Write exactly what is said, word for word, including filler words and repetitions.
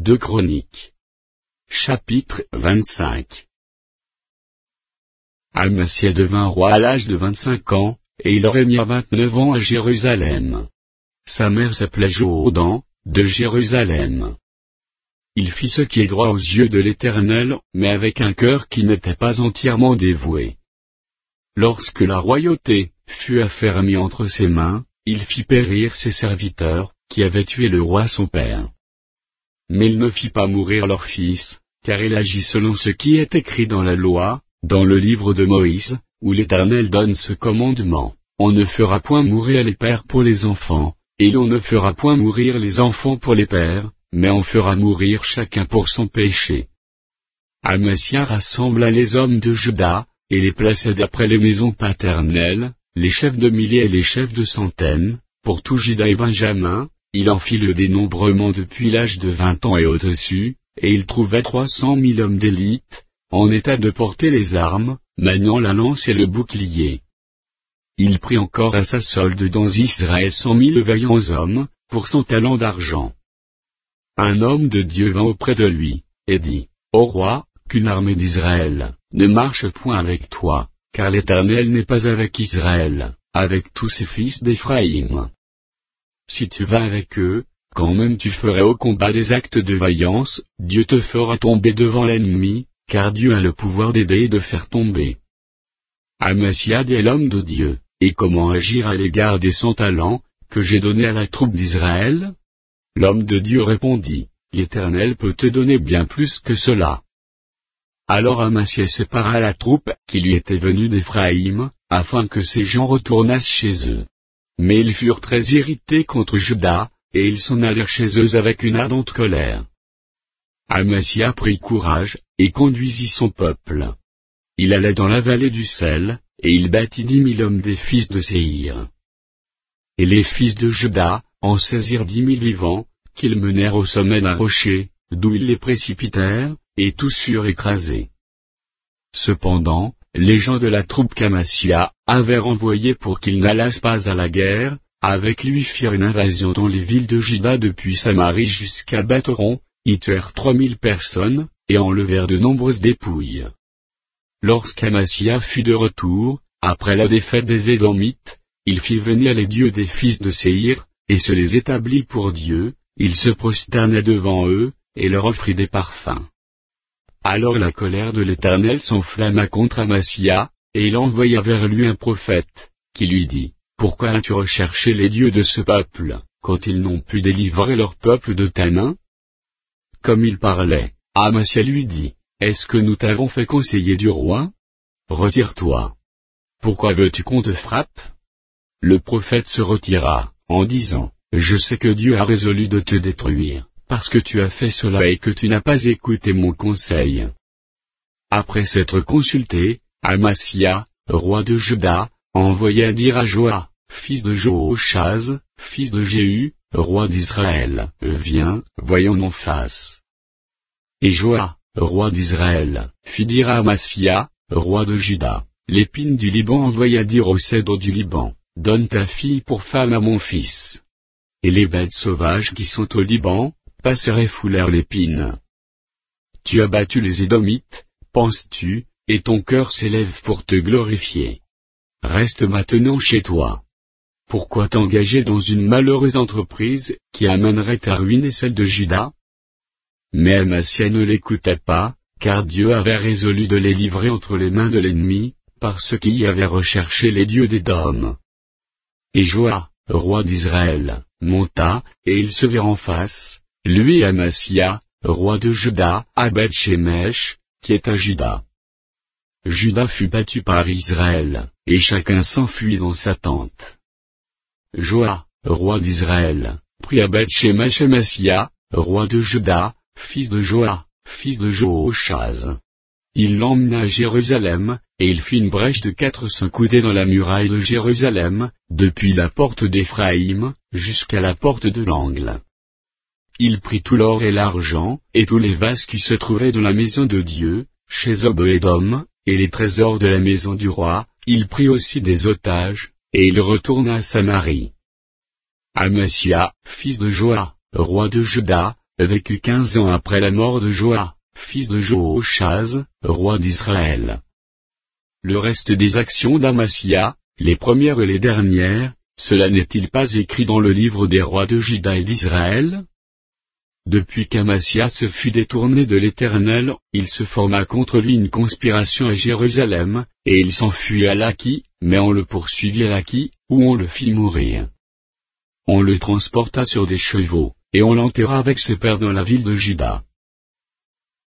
deux Chroniques. Chapitre vingt-cinq. Amasia devint roi à l'âge de vingt-cinq ans, et il régna vingt-neuf ans à Jérusalem. Sa mère s'appelait Jodan, de Jérusalem. Il fit ce qui est droit aux yeux de l'Éternel, mais avec un cœur qui n'était pas entièrement dévoué. Lorsque la royauté fut affermie entre ses mains, il fit périr ses serviteurs, qui avaient tué le roi son père. Mais il ne fit pas mourir leur fils, car il agit selon ce qui est écrit dans la loi, dans le livre de Moïse, où l'Éternel donne ce commandement: on ne fera point mourir les pères pour les enfants, et l'on ne fera point mourir les enfants pour les pères, mais on fera mourir chacun pour son péché. Amasia rassembla les hommes de Juda, et les plaça d'après les maisons paternelles, les chefs de milliers et les chefs de centaines, pour tout Juda et Benjamin. Il en fit le dénombrement depuis l'âge de vingt ans et au-dessus, et il trouva trois cent mille hommes d'élite, en état de porter les armes, maniant la lance et le bouclier. Il prit encore à sa solde dans Israël cent mille vaillants hommes, pour cent talents d'argent. Un homme de Dieu vint auprès de lui, et dit: Ô roi, qu'une armée d'Israël ne marche point avec toi, car l'Éternel n'est pas avec Israël, avec tous ses fils d'Éphraïm. Si tu vas avec eux, quand même tu ferais au combat des actes de vaillance, Dieu te fera tomber devant l'ennemi, car Dieu a le pouvoir d'aider et de faire tomber. Amasia dit à l'homme de Dieu: Et comment agir à l'égard des cent talents, que j'ai donnés à la troupe d'Israël? L'homme de Dieu répondit: L'Éternel peut te donner bien plus que cela. Alors Amasia sépara la troupe qui lui était venue d'Éphraïm, afin que ces gens retournassent chez eux. Mais ils furent très irrités contre Juda, et ils s'en allèrent chez eux avec une ardente colère. Amasia prit courage, et conduisit son peuple. Il allait dans la vallée du sel, et il battit dix mille hommes des fils de Séhir. Et les fils de Juda en saisirent dix mille vivants, qu'ils menèrent au sommet d'un rocher, d'où ils les précipitèrent, et tous furent écrasés. Cependant, les gens de la troupe qu'Amasia avait renvoyés pour qu'ils n'allassent pas à la guerre, avec lui firent une invasion dans les villes de Juda depuis Samarie jusqu'à Beth-horon, y tuèrent trois mille personnes, et enlevèrent de nombreuses dépouilles. Lorsqu'Amasia fut de retour, après la défaite des Édomites, il fit venir les dieux des fils de Séhir, et se les établit pour Dieu, il se prosterna devant eux, et leur offrit des parfums. Alors la colère de l'Éternel s'enflamma contre Amasia, et il envoya vers lui un prophète, qui lui dit: Pourquoi as-tu recherché les dieux de ce peuple, quand ils n'ont pu délivrer leur peuple de ta main? Comme il parlait, Amasia lui dit: Est-ce que nous t'avons fait conseiller du roi? Retire-toi. Pourquoi veux-tu qu'on te frappe? Le prophète se retira, en disant: Je sais que Dieu a résolu de te détruire, parce que tu as fait cela et que tu n'as pas écouté mon conseil. Après s'être consulté, Amasia, roi de Juda, envoya dire à Joas, fils de Joachaz, fils de Jéhu, roi d'Israël: Viens, voyons en face. Et Joas, roi d'Israël, fit dire à Amasia, roi de Juda: L'épine du Liban envoya dire au cèdre du Liban: Donne ta fille pour femme à mon fils. Et les bêtes sauvages qui sont au Liban passèrent et foulèrent l'épine. Tu as battu les Édomites, penses-tu, et ton cœur s'élève pour te glorifier. Reste maintenant chez toi. Pourquoi t'engager dans une malheureuse entreprise qui amènerait à ruiner celle de Juda? Mais Amasia ne l'écoutait pas, car Dieu avait résolu de les livrer entre les mains de l'ennemi, parce qu'il y avait recherché les dieux d'Édom. Et Joas, roi d'Israël, monta, et ils se virent en face, lui et Amasia, roi de Juda, à Beth-Shemesh, qui est à Juda. Juda fut battu par Israël, et chacun s'enfuit dans sa tente. Joas, roi d'Israël, prit à Beth-Shemesh Amasia, roi de Juda, fils de Joas, fils de Joachaz. Il l'emmena à Jérusalem, et il fit une brèche de quatre cents coudées dans la muraille de Jérusalem, depuis la porte d'Éphraïm, jusqu'à la porte de l'angle. Il prit tout l'or et l'argent, et tous les vases qui se trouvaient dans la maison de Dieu, chez Obed-Édom, et les trésors de la maison du roi. Il prit aussi des otages, et il retourna à Samarie. Amasia, fils de Joas, roi de Juda, vécut quinze ans après la mort de Joas, fils de Joachaz, roi d'Israël. Le reste des actions d'Amasia, les premières et les dernières, cela n'est-il pas écrit dans le livre des rois de Juda et d'Israël? Depuis qu'Amasia se fut détourné de l'Éternel, il se forma contre lui une conspiration à Jérusalem, et il s'enfuit à Laki, mais on le poursuivit à Laki, où on le fit mourir. On le transporta sur des chevaux, et on l'enterra avec ses pères dans la ville de Juda.